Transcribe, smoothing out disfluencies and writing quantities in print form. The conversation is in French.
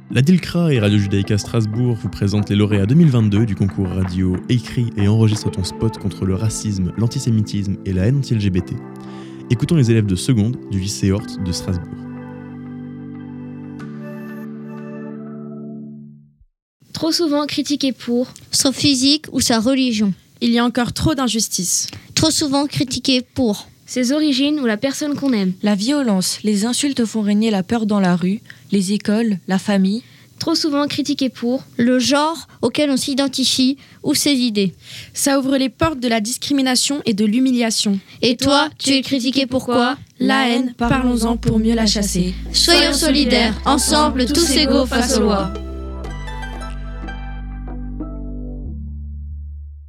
La DILCRA et Radio Judaïka Strasbourg vous présentent les lauréats 2022 du concours radio Écris et enregistre ton spot contre le racisme, l'antisémitisme et la haine anti-LGBT. Écoutons les élèves de seconde du lycée Hort de Strasbourg. Trop souvent critiqué pour son physique ou sa religion. Il y a encore trop d'injustices. Trop souvent critiqué pour ses origines ou la personne qu'on aime. La violence, les insultes font régner la peur dans la rue, les écoles, la famille. Trop souvent critiqué pour le genre auquel on s'identifie ou ses idées. Ça ouvre les portes de la discrimination et de l'humiliation. Et toi, tu es critiqué pourquoi ? La haine, parlons-en pour mieux la chasser. Soyons solidaires, ensemble tous égaux face aux lois.